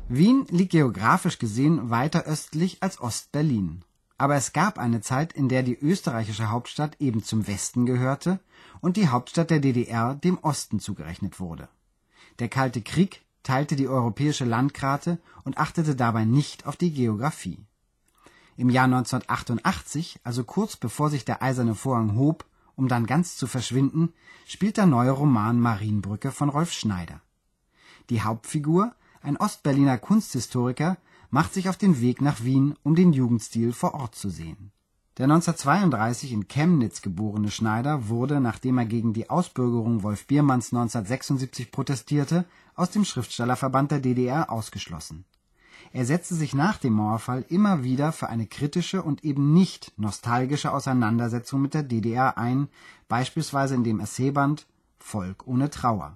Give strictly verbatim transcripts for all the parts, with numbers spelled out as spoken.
Wien liegt geografisch gesehen weiter östlich als Ost-Berlin. Aber es gab eine Zeit, in der die österreichische Hauptstadt eben zum Westen gehörte und die Hauptstadt der D D R dem Osten zugerechnet wurde. Der Kalte Krieg teilte die europäische Landkarte und achtete dabei nicht auf die Geographie. Im Jahr neunzehnhundertachtundachtzig, also kurz bevor sich der Eiserne Vorhang hob, um dann ganz zu verschwinden, spielt der neue Roman Marienbrücke von Rolf Schneider. Die Hauptfigur, ein Ostberliner Kunsthistoriker, macht sich auf den Weg nach Wien, um den Jugendstil vor Ort zu sehen. Der neunzehnhundertzweiunddreißig in Chemnitz geborene Schneider wurde, nachdem er gegen die Ausbürgerung Wolf Biermanns neunzehnhundertsechsundsiebzig protestierte, aus dem Schriftstellerverband der D D R ausgeschlossen. Er setzte sich nach dem Mauerfall immer wieder für eine kritische und eben nicht nostalgische Auseinandersetzung mit der D D R ein, beispielsweise in dem Essayband Volk ohne Trauer.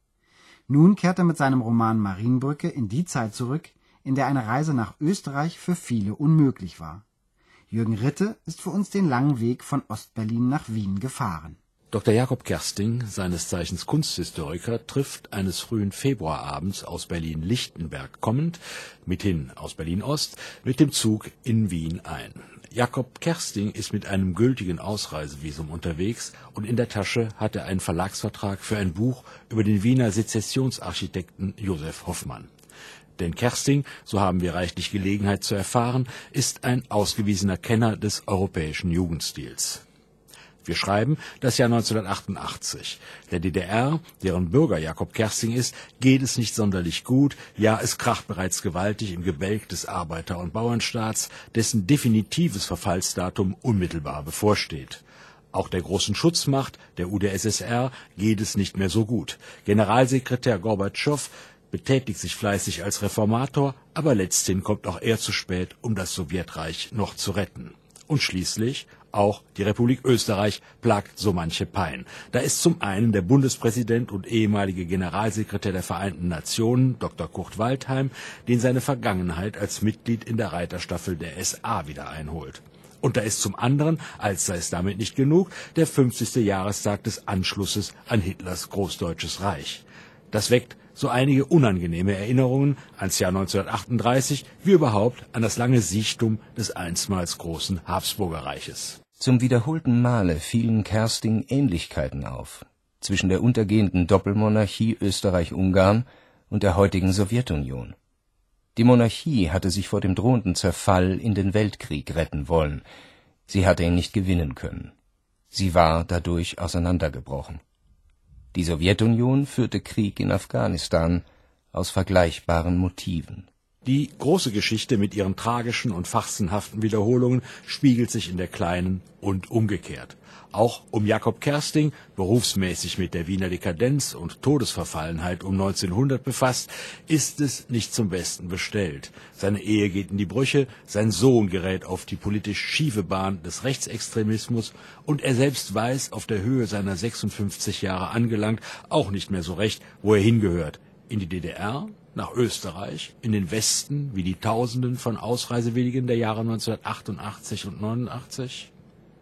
Nun kehrt er mit seinem Roman Marienbrücke in die Zeit zurück, in der eine Reise nach Österreich für viele unmöglich war. Jürgen Ritte ist für uns den langen Weg von Ostberlin nach Wien gefahren. Doktor Jakob Kersting, seines Zeichens Kunsthistoriker, trifft eines frühen Februarabends aus Berlin-Lichtenberg kommend, mithin aus Berlin-Ost, mit dem Zug in Wien ein. Jakob Kersting ist mit einem gültigen Ausreisevisum unterwegs und in der Tasche hat er einen Verlagsvertrag für ein Buch über den Wiener Sezessionsarchitekten Josef Hoffmann. Denn Kersting, so haben wir reichlich Gelegenheit zu erfahren, ist ein ausgewiesener Kenner des europäischen Jugendstils. Wir schreiben das Jahr neunzehnhundertachtundachtzig. Der D D R, deren Bürger Jakob Kersting ist, geht es nicht sonderlich gut. Ja, es kracht bereits gewaltig im Gebälk des Arbeiter- und Bauernstaats, dessen definitives Verfallsdatum unmittelbar bevorsteht. Auch der großen Schutzmacht, der U d S S R, geht es nicht mehr so gut. Generalsekretär Gorbatschow betätigt sich fleißig als Reformator, aber letzthin kommt auch er zu spät, um das Sowjetreich noch zu retten. Und schließlich auch die Republik Österreich plagt so manche Pein. Da ist zum einen der Bundespräsident und ehemalige Generalsekretär der Vereinten Nationen, Doktor Kurt Waldheim, den seine Vergangenheit als Mitglied in der Reiterstaffel der S A wieder einholt. Und da ist zum anderen, als sei es damit nicht genug, der fünfzigste Jahrestag des Anschlusses an Hitlers Großdeutsches Reich. Das weckt so einige unangenehme Erinnerungen ans Jahr neunzehnhundertachtunddreißig, wie überhaupt an das lange Siechtum des einstmals großen Habsburgerreiches. Zum wiederholten Male fielen Kersting Ähnlichkeiten auf zwischen der untergehenden Doppelmonarchie Österreich-Ungarn und der heutigen Sowjetunion. Die Monarchie hatte sich vor dem drohenden Zerfall in den Weltkrieg retten wollen. Sie hatte ihn nicht gewinnen können. Sie war dadurch auseinandergebrochen. Die Sowjetunion führte Krieg in Afghanistan aus vergleichbaren Motiven. Die große Geschichte mit ihren tragischen und fachsinnhaften Wiederholungen spiegelt sich in der kleinen und umgekehrt. Auch um Jakob Kersting, berufsmäßig mit der Wiener Dekadenz und Todesverfallenheit um neunzehnhundert befasst, ist es nicht zum Besten bestellt. Seine Ehe geht in die Brüche, sein Sohn gerät auf die politisch schiefe Bahn des Rechtsextremismus und er selbst weiß, auf der Höhe seiner sechsundfünfzig Jahre angelangt, auch nicht mehr so recht, wo er hingehört. In die D D R, nach Österreich, in den Westen, wie die Tausenden von Ausreisewilligen der Jahre neunzehnhundertachtundachtzig und neunundachtzig?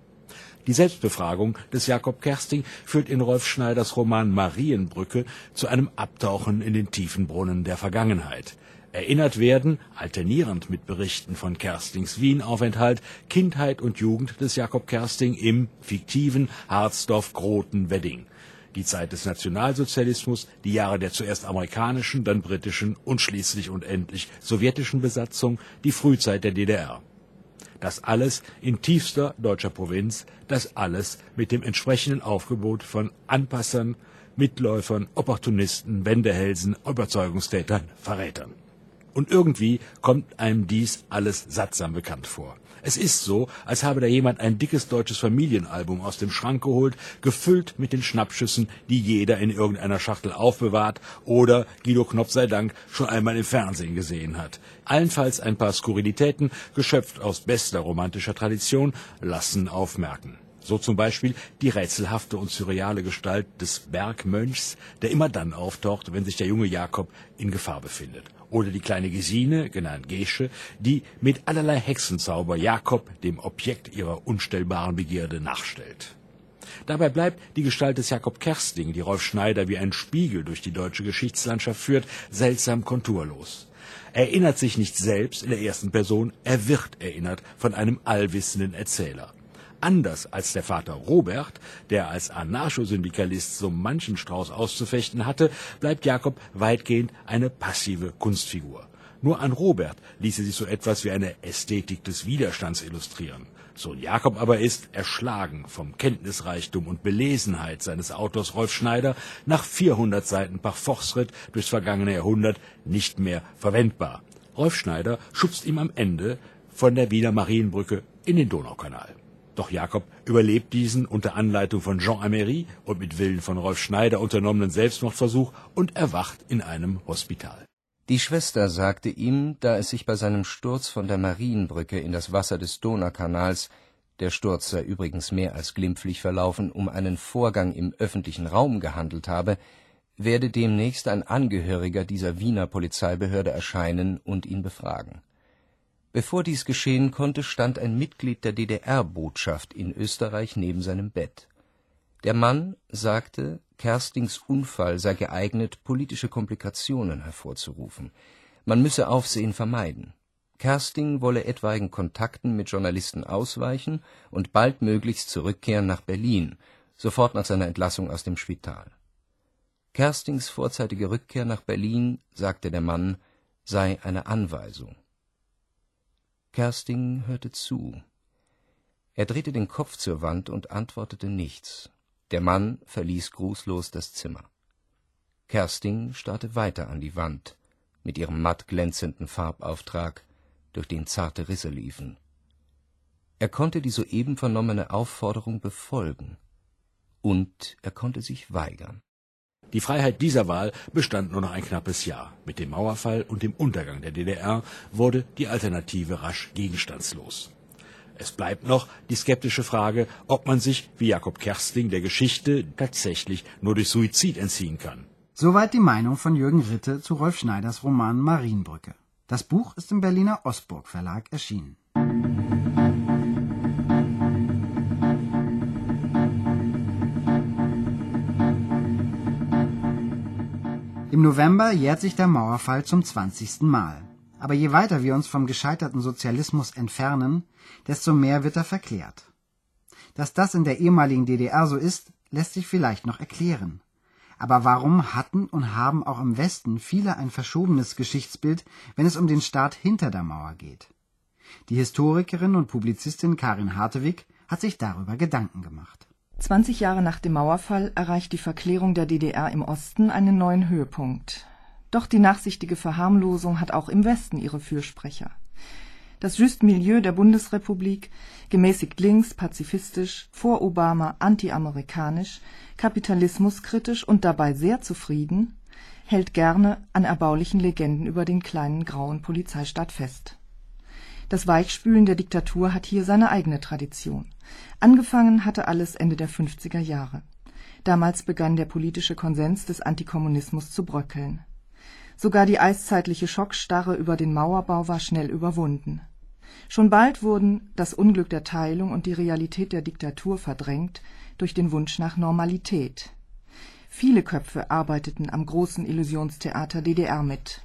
Die Selbstbefragung des Jakob Kersting führt in Rolf Schneiders Roman Marienbrücke zu einem Abtauchen in den tiefen Brunnen der Vergangenheit. Erinnert werden, alternierend mit Berichten von Kerstings Wienaufenthalt, Kindheit und Jugend des Jakob Kersting im fiktiven Harzdorf-Groten-Wedding. Die Zeit des Nationalsozialismus, die Jahre der zuerst amerikanischen, dann britischen und schließlich und endlich sowjetischen Besatzung, die Frühzeit der D D R. Das alles in tiefster deutscher Provinz, das alles mit dem entsprechenden Aufgebot von Anpassern, Mitläufern, Opportunisten, Wendehälsen, Überzeugungstätern, Verrätern. Und irgendwie kommt einem dies alles sattsam bekannt vor. Es ist so, als habe da jemand ein dickes deutsches Familienalbum aus dem Schrank geholt, gefüllt mit den Schnappschüssen, die jeder in irgendeiner Schachtel aufbewahrt oder, Guido Knopf sei Dank, schon einmal im Fernsehen gesehen hat. Allenfalls ein paar Skurrilitäten, geschöpft aus bester romantischer Tradition, lassen aufmerken. So zum Beispiel die rätselhafte und surreale Gestalt des Bergmönchs, der immer dann auftaucht, wenn sich der junge Jakob in Gefahr befindet. Oder die kleine Gesine, genannt Gesche, die mit allerlei Hexenzauber Jakob, dem Objekt ihrer unstellbaren Begierde, nachstellt. Dabei bleibt die Gestalt des Jakob Kersting, die Rolf Schneider wie ein Spiegel durch die deutsche Geschichtslandschaft führt, seltsam konturlos. erinnert sich nicht selbst in der ersten Person, er wird erinnert von einem allwissenden Erzähler. Anders als der Vater Robert, der als Anarchosyndikalist so manchen Strauß auszufechten hatte, bleibt Jakob weitgehend eine passive Kunstfigur. Nur an Robert ließe sich so etwas wie eine Ästhetik des Widerstands illustrieren. Sohn Jakob aber ist, erschlagen vom Kenntnisreichtum und Belesenheit seines Autors Rolf Schneider, nach vierhundert Seiten Parforceritt durchs vergangene Jahrhundert nicht mehr verwendbar. Rolf Schneider schubst ihm am Ende von der Wiener Marienbrücke in den Donaukanal. Doch Jakob überlebt diesen unter Anleitung von Jean Améry und mit Willen von Rolf Schneider unternommenen Selbstmordversuch und erwacht in einem Hospital. Die Schwester sagte ihm, da es sich bei seinem Sturz von der Marienbrücke in das Wasser des Donaukanals, der Sturz sei übrigens mehr als glimpflich verlaufen, um einen Vorgang im öffentlichen Raum gehandelt habe, werde demnächst ein Angehöriger dieser Wiener Polizeibehörde erscheinen und ihn befragen. Bevor dies geschehen konnte, stand ein Mitglied der D D R-Botschaft in Österreich neben seinem Bett. Der Mann sagte, Kerstings Unfall sei geeignet, politische Komplikationen hervorzurufen. Man müsse Aufsehen vermeiden. Kersting wolle etwaigen Kontakten mit Journalisten ausweichen und baldmöglichst zurückkehren nach Berlin, sofort nach seiner Entlassung aus dem Spital. Kerstings vorzeitige Rückkehr nach Berlin, sagte der Mann, sei eine Anweisung. Kersting hörte zu. Er drehte den Kopf zur Wand und antwortete nichts. Der Mann verließ grußlos das Zimmer. Kersting starrte weiter an die Wand, mit ihrem matt glänzenden Farbauftrag, durch den zarte Risse liefen. Er konnte die soeben vernommene Aufforderung befolgen, und er konnte sich weigern. Die Freiheit dieser Wahl bestand nur noch ein knappes Jahr. Mit dem Mauerfall und dem Untergang der D D R wurde die Alternative rasch gegenstandslos. Es bleibt noch die skeptische Frage, ob man sich, wie Jakob Kersting, der Geschichte tatsächlich nur durch Suizid entziehen kann. Soweit die Meinung von Jürgen Ritte zu Rolf Schneiders Roman Marienbrücke. Das Buch ist im Berliner Osburg Verlag erschienen. Im November jährt sich der Mauerfall zum zwanzigsten Mal. Aber je weiter wir uns vom gescheiterten Sozialismus entfernen, desto mehr wird er verklärt. Dass das in der ehemaligen D D R so ist, lässt sich vielleicht noch erklären. Aber warum hatten und haben auch im Westen viele ein verschobenes Geschichtsbild, wenn es um den Staat hinter der Mauer geht? Die Historikerin und Publizistin Karin Hartewig hat sich darüber Gedanken gemacht. zwanzig Jahre nach dem Mauerfall erreicht die Verklärung der D D R im Osten einen neuen Höhepunkt. Doch die nachsichtige Verharmlosung hat auch im Westen ihre Fürsprecher. Das Juste Milieu der Bundesrepublik, gemäßigt links, pazifistisch, vor Obama anti-amerikanisch, kapitalismuskritisch und dabei sehr zufrieden, hält gerne an erbaulichen Legenden über den kleinen grauen Polizeistaat fest. Das Weichspülen der Diktatur hat hier seine eigene Tradition. Angefangen hatte alles Ende der fünfziger Jahre. Damals begann der politische Konsens des Antikommunismus zu bröckeln. Sogar die eiszeitliche Schockstarre über den Mauerbau war schnell überwunden. Schon bald wurden das Unglück der Teilung und die Realität der Diktatur verdrängt durch den Wunsch nach Normalität. Viele Köpfe arbeiteten am großen Illusionstheater D D R mit.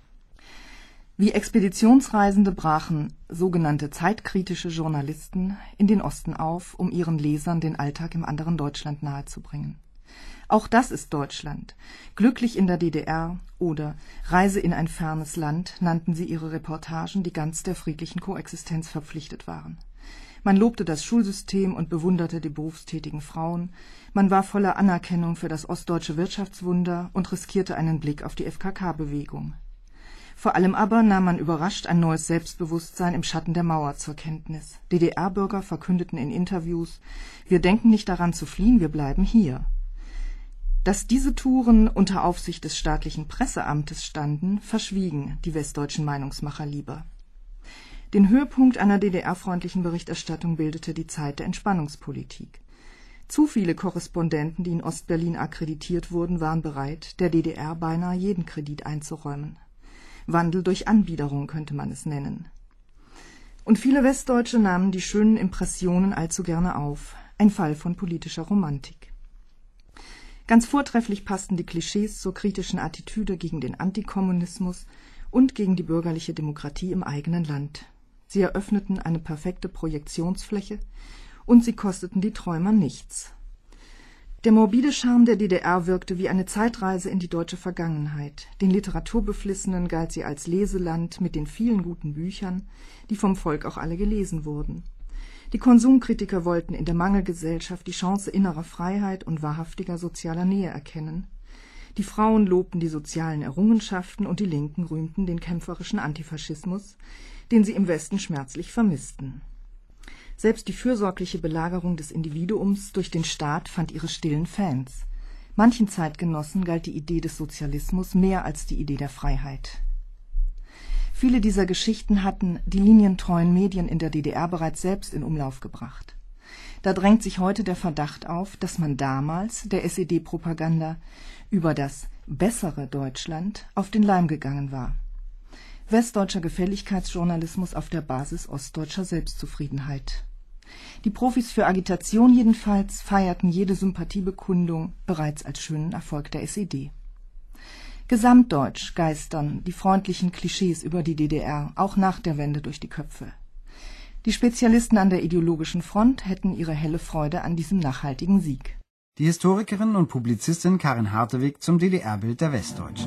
Wie Expeditionsreisende brachen sogenannte zeitkritische Journalisten in den Osten auf, um ihren Lesern den Alltag im anderen Deutschland nahezubringen. Auch das ist Deutschland. Glücklich in der D D R oder Reise in ein fernes Land nannten sie ihre Reportagen, die ganz der friedlichen Koexistenz verpflichtet waren. Man lobte das Schulsystem und bewunderte die berufstätigen Frauen. Man war voller Anerkennung für das ostdeutsche Wirtschaftswunder und riskierte einen Blick auf die F K K-Bewegung. Vor allem aber nahm man überrascht ein neues Selbstbewusstsein im Schatten der Mauer zur Kenntnis. D D R-Bürger verkündeten in Interviews: Wir denken nicht daran zu fliehen, wir bleiben hier. Dass diese Touren unter Aufsicht des staatlichen Presseamtes standen, verschwiegen die westdeutschen Meinungsmacher lieber. Den Höhepunkt einer D D R-freundlichen Berichterstattung bildete die Zeit der Entspannungspolitik. Zu viele Korrespondenten, die in Ostberlin akkreditiert wurden, waren bereit, der D D R beinahe jeden Kredit einzuräumen. Wandel durch Anbiederung könnte man es nennen. Und viele Westdeutsche nahmen die schönen Impressionen allzu gerne auf, ein Fall von politischer Romantik. Ganz vortrefflich passten die Klischees zur kritischen Attitüde gegen den Antikommunismus und gegen die bürgerliche Demokratie im eigenen Land. Sie eröffneten eine perfekte Projektionsfläche und sie kosteten die Träumer nichts. Der morbide Charme der D D R wirkte wie eine Zeitreise in die deutsche Vergangenheit. Den Literaturbeflissenen galt sie als Leseland mit den vielen guten Büchern, die vom Volk auch alle gelesen wurden. Die Konsumkritiker wollten in der Mangelgesellschaft die Chance innerer Freiheit und wahrhaftiger sozialer Nähe erkennen. Die Frauen lobten die sozialen Errungenschaften und die Linken rühmten den kämpferischen Antifaschismus, den sie im Westen schmerzlich vermissten. Selbst die fürsorgliche Belagerung des Individuums durch den Staat fand ihre stillen Fans. Manchen Zeitgenossen galt die Idee des Sozialismus mehr als die Idee der Freiheit. Viele dieser Geschichten hatten die linientreuen Medien in der D D R bereits selbst in Umlauf gebracht. Da drängt sich heute der Verdacht auf, dass man damals der S E D-Propaganda über das bessere Deutschland auf den Leim gegangen war. Westdeutscher Gefälligkeitsjournalismus auf der Basis ostdeutscher Selbstzufriedenheit. Die Profis für Agitation jedenfalls feierten jede Sympathiebekundung bereits als schönen Erfolg der S E D. Gesamtdeutsch geistern die freundlichen Klischees über die D D R auch nach der Wende durch die Köpfe. Die Spezialisten an der ideologischen Front hätten ihre helle Freude an diesem nachhaltigen Sieg. Die Historikerin und Publizistin Karin Hartewig zum D D R-Bild der Westdeutschen.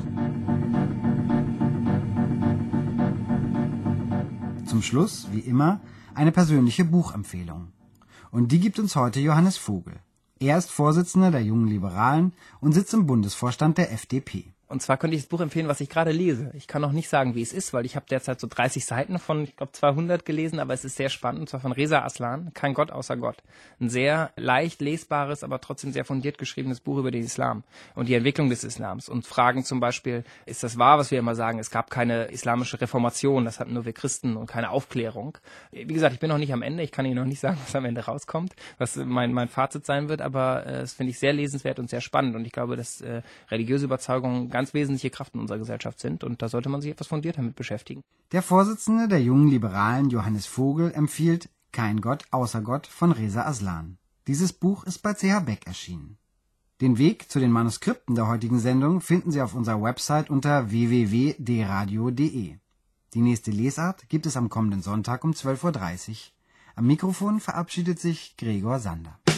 Zum Schluss, wie immer, eine persönliche Buchempfehlung. Und die gibt uns heute Johannes Vogel. Er ist Vorsitzender der Jungen Liberalen und sitzt im Bundesvorstand der F D P. Und zwar könnte ich das Buch empfehlen, was ich gerade lese. Ich kann noch nicht sagen, wie es ist, weil ich habe derzeit so dreißig Seiten von, ich glaube, zweihundert gelesen, aber es ist sehr spannend, und zwar von Reza Aslan, Kein Gott außer Gott. Ein sehr leicht lesbares, aber trotzdem sehr fundiert geschriebenes Buch über den Islam und die Entwicklung des Islams und Fragen zum Beispiel, ist das wahr, was wir immer sagen, es gab keine islamische Reformation, das hatten nur wir Christen und keine Aufklärung. Wie gesagt, ich bin noch nicht am Ende, ich kann Ihnen noch nicht sagen, was am Ende rauskommt, was mein, mein Fazit sein wird, aber äh, das finde ich sehr lesenswert und sehr spannend und ich glaube, dass äh, religiöse Überzeugungen ganz wesentliche Kraft in unserer Gesellschaft sind und da sollte man sich etwas fundierter mit beschäftigen. Der Vorsitzende der Jungen Liberalen, Johannes Vogel, empfiehlt Kein Gott außer Gott von Reza Aslan. Dieses Buch ist bei C H Beck erschienen. Den Weg zu den Manuskripten der heutigen Sendung finden Sie auf unserer Website unter w w w punkt d radio punkt d e. Die nächste Lesart gibt es am kommenden Sonntag um zwölf Uhr dreißig. Am Mikrofon verabschiedet sich Gregor Sander.